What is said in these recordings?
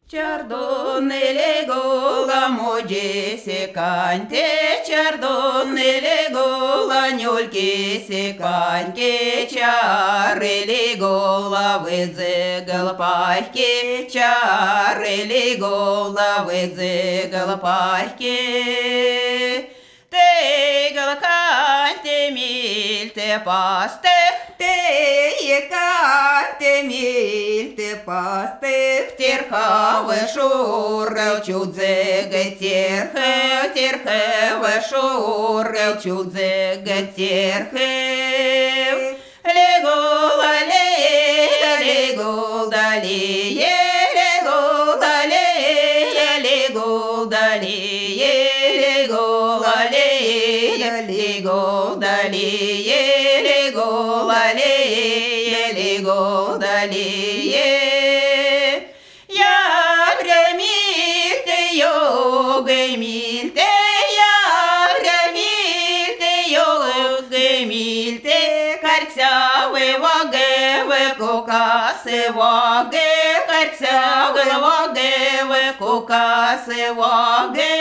Chardonnay gola moje secante, chardonnay gola nyolke secante, charele gola vedze galpahke, charele gola vedze galpahke. Te galcante milte paste, te cante milte paste, терха вешурел чудзеге терхе вешурел чудзеге терхе легола легола легола легола легола легола Кукасе ваге, карцяге ваге, кукасе ваге.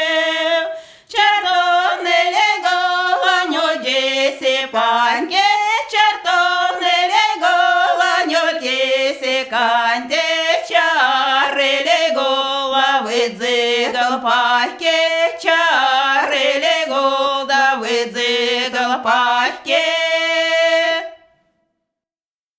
Чертовне гола десе панге, чертовне гола десе канте, чареле гола выдзигал паке, чареле гола выдзигал паке.